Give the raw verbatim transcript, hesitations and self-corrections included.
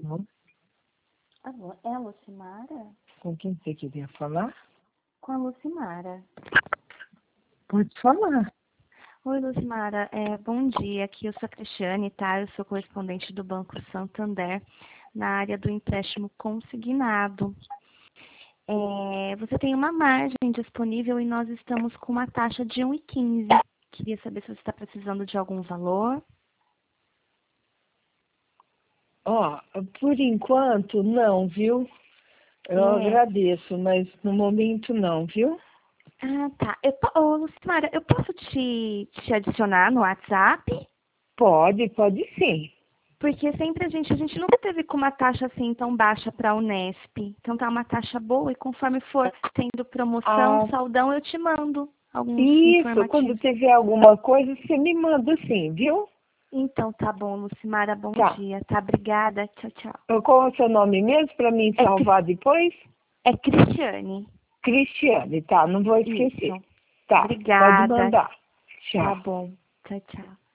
Alô? Alô, é a Lucimara? Com quem você queria falar? Com a Lucimara. Pode falar. Oi, Lucimara. É, bom dia. Aqui eu sou a Cristiane, tá? Eu sou correspondente do Banco Santander na área do empréstimo consignado. É, você tem uma margem disponível e nós estamos com uma taxa de um vírgula quinze. Queria saber se você está precisando de algum valor. Ó, por enquanto não, viu? Eu É. agradeço, mas no momento não, viu? Ah, tá. Eu, po- ô, Lucimara, eu posso te, te adicionar no WhatsApp? Pode, pode sim. Porque sempre a gente, a gente nunca teve com uma taxa assim tão baixa para a Unesp. Então tá uma taxa boa e conforme for tendo promoção, Ah, saldão, eu te mando alguns isso, quando informativos. tiver alguma coisa, você me manda sim, viu? Então tá bom, Lucimara, bom Tá. dia. Tá, obrigada. Tchau, tchau. Qual é o seu nome mesmo para mim É, Cri- salvar depois? é Cristiane. Cristiane, tá, não vou esquecer. Isso. Tá, pode Obrigada. mandar. Tá Tchau. bom. Tchau, tchau.